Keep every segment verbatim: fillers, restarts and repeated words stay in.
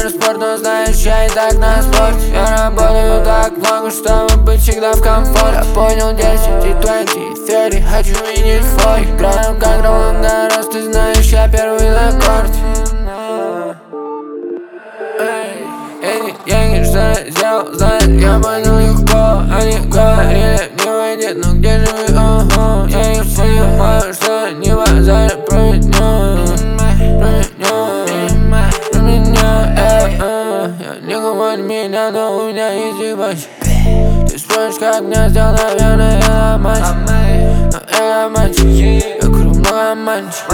Джовер спорт, но знаешь, я и так на спорте. Я работаю так много, чтобы быть всегда в комфорте. Я понял десять и двадцать и тридцать, хочу видеть фой. Играю как Ролан Гаррос, ты знаешь, я первый на корте. Я не что сделал, знает, я понял легко. Они говорили, не выйдет, но где же вы, ого. Я не понимаю, что не базарят про меня. Про меня, про меня, эй, эй. Я не говорю меня, но у меня есть ебать. Ты споришь, как мне сделал, наверное, я ломать. Но я ломать, я круг много обманщик.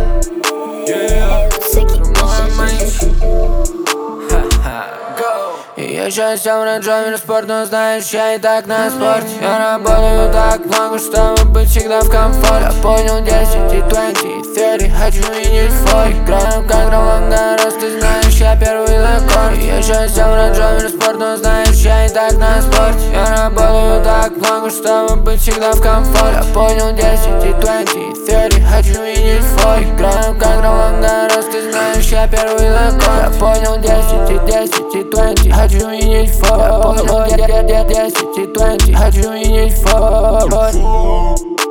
Я сейчас сел на Джовер спорт, но знаешь, я и так на спорте. Я работаю так много, чтобы быть всегда в комфорте. Я понял десять и двадцать и тридцать, хочу видеть фой. Играю как Ролан Гаррос, ты знаешь, я первый на корте. Я сейчас сел на Джовер спорт, но знаешь, я и так на спорте. Я работаю так много, чтобы быть всегда в комфорте. Я понял десять и двадцать и тридцать, хочу видеть фой. Играю как Ролан Гаррос, ты знаешь, я первый на корте. Я понял десять и десять и двадцать, хочу видеть фой. Я понял десять и двадцать, хочу видеть фой.